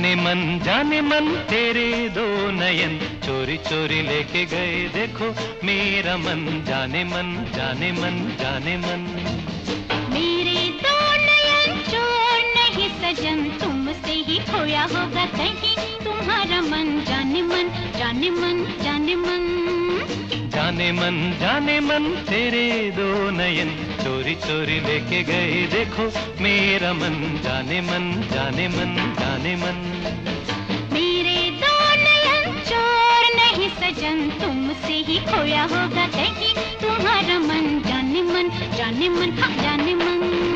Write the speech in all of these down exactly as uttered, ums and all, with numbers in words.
जाने मन जाने मन तेरे दो नयन चोरी चोरी लेके गए देखो मेरा मन। जाने मन जाने मन जाने मन। मेरे दो नयन चोर नहीं सजन, तुमसे ही खोया होगा कहीं तुम्हारा मन। जाने मन जाने मन जाने मन। जाने मन जाने मन तेरे दो नयन चोरी चोरी लेके गए देखो मेरा मन। जाने मन जाने मन जाने मन। मेरे दो नयन चोर नहीं सजन, तुमसे ही खोया होगा कहीं तुम्हारा मन। जाने मन जाने मन हाँ जाने मन।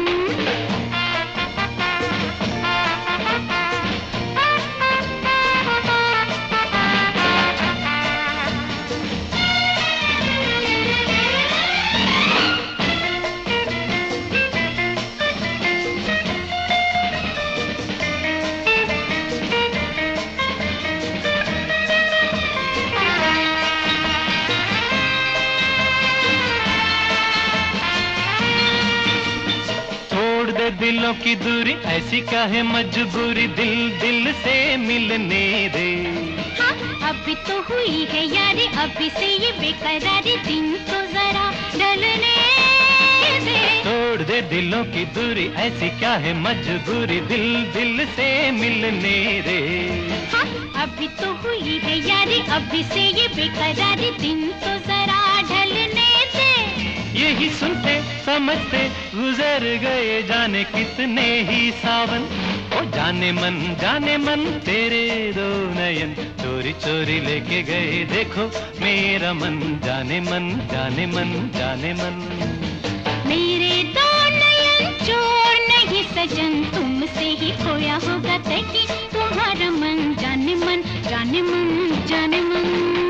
दिलों की दूरी ऐसी क्या है मजबूरी, दिल दिल से मिलने दे। हाँ अभी तो हुई है यारी, अभी से ये बेकरारी दिन तो जरा ढलने दे। तोड़ दे दिलों की दूरी ऐसी क्या है मजबूरी, दिल दिल से मिलने दे। हाँ अभी तो हुई है यारी, अभी से ये बेकरारी दिन तो जरा ढलने दे। यही सुनते समझते गुजर गए जाने कितने ही सावन। ओ जाने मन जाने मन तेरे दो नयन चोरी चोरी लेके गए देखो मेरा मन। जाने मन जाने मन जाने मन। मेरे दो नयन चोर नहीं सजन, तुमसे ही खोया होगा कहीं तुम्हारा मन। जाने मन जाने मन जाने मन।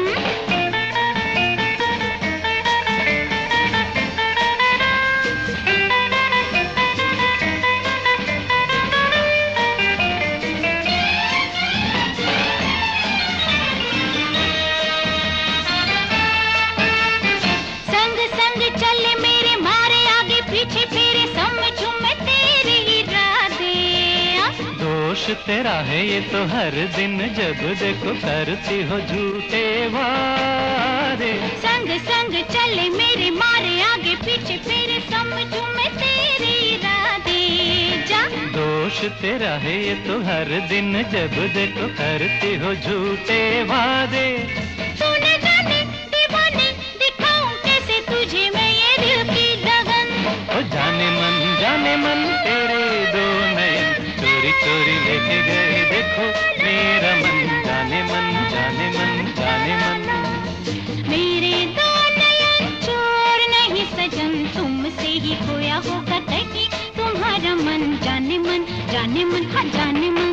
तेरा है ये तो हर दिन जब देखो करती हो झूठे वादे। संग संग चले मेरे मारे आगे पीछे फिर समझूं मैं तेरे इरादे। जा दोष तेरा है ये तो हर दिन जब देखो करती हो झूठे वादे। तूने जाने दीवाने दिखाऊं कैसे तुझे मैं ये दिल की लगन। ओ जाने मन जाने मन तेरे दो नयन चोरी चोरी लेके गए देखो मेरा मन। जाने मन जाने मन जाने मन। मेरे दो नयन चोर नहीं सजन, तुमसे ही खोया होगा कहीं तुम्हारा मन। जाने मन जाने मन हाँ जाने मन।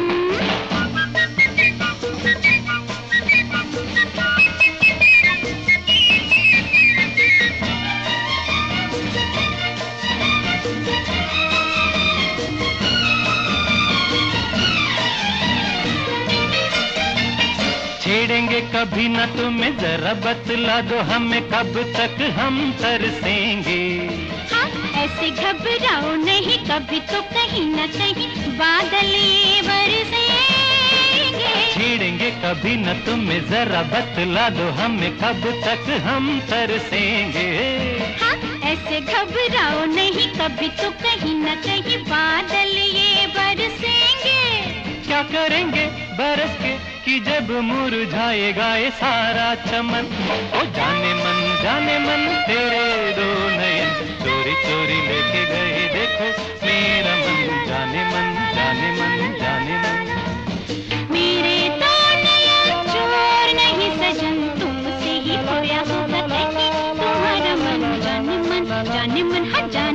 छेड़ेंगे कभी न तुम्हें जरा बतला दो हमें कब तक हम तरसेंगे। हाँ ऐसे घबराओ नहीं, कभी तो कहीं न कहीं बादल ये बरसेंगे। छेड़ेंगे कभी न तुम्हें जरा बतला दो हमें कब तक हम तरसेंगे। हाँ ऐसे घबराओ नहीं, कभी तो कहीं न कहीं बादल ये बरसेंगे। क्या करेंगे बरस के कि जब मुरझाएगा ये सारा चमन। ओ जाने मन जाने मन तेरे दो नयन चोरी चोरी लेके गए देखो मेरा मन। जाने मन जाने मन जाने मन। मेरे दो नयन चोर नहीं सजन, तुमसे ही खोया होगा कहीं तुम्हारा मन। जाने मन जाने मन हाँ जाने